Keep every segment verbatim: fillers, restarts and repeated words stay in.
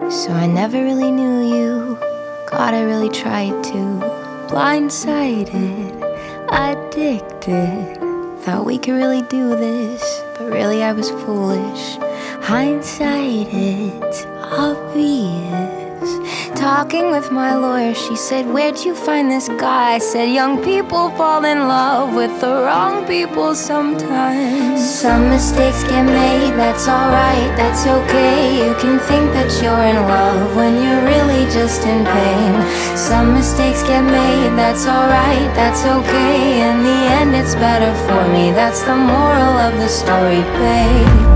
So I never really knew you. God, I really tried to. Blindsided, addicted. Thought we could really do this, but really I was foolish. Hindsight, it's obvious. Talking with my lawyer, she said, where'd you find this guy? I said, young people fall in love with the wrong people sometimes. Some mistakes get made, that's alright, that's okay. You can think that you're in love when you're really just in pain. Some mistakes get made, that's alright, that's okay. In the end it's better for me, that's the moral of the story, babe.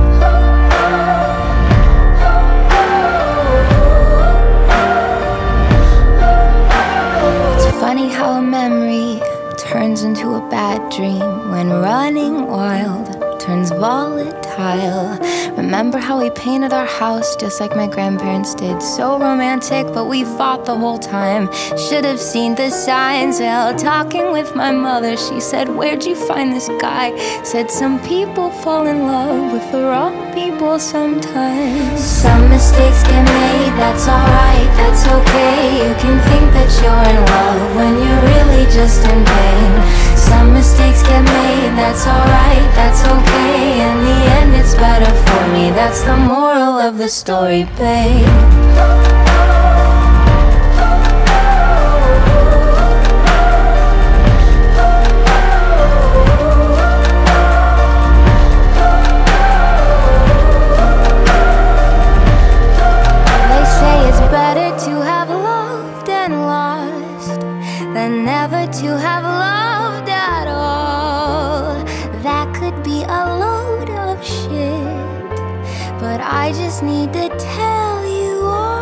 Funny how a memory turns into a bad dream when running wild turns volatile. Remember how we painted our house just like my grandparents did? So romantic, but we fought the whole time. Should have seen the signs. Well, talking with my mother, she said, where'd you find this guy? Said some people fall in love with the wrong people sometimes. Some mistakes get made, that's alright, that's okay. You can think that you're in love when you're really just in pain. Some mistakes get made, that's alright, that's okay. In the end it's better for me, that's the moral of the story, babe. Than never to have loved at all. That could be a load of shit, but I just need to tell you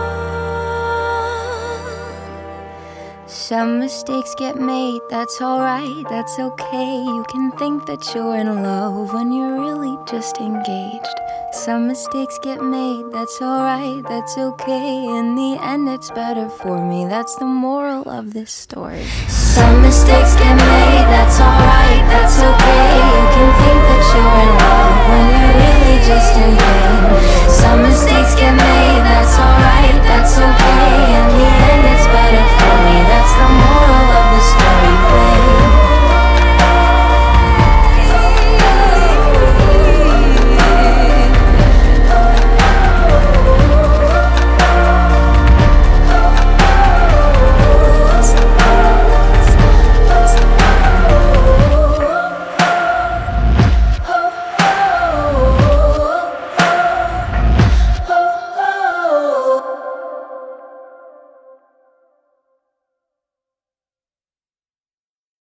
all. Some mistakes get made, that's alright, that's okay. You can think that you're in love when you're really just engaged. Some mistakes get made, that's alright, that's okay. In the end it's better for me, that's the moral of this story. Some mistakes get made, that's alright, that's okay. You can think that you're in love when you're really just in pain. Some mistakes get made,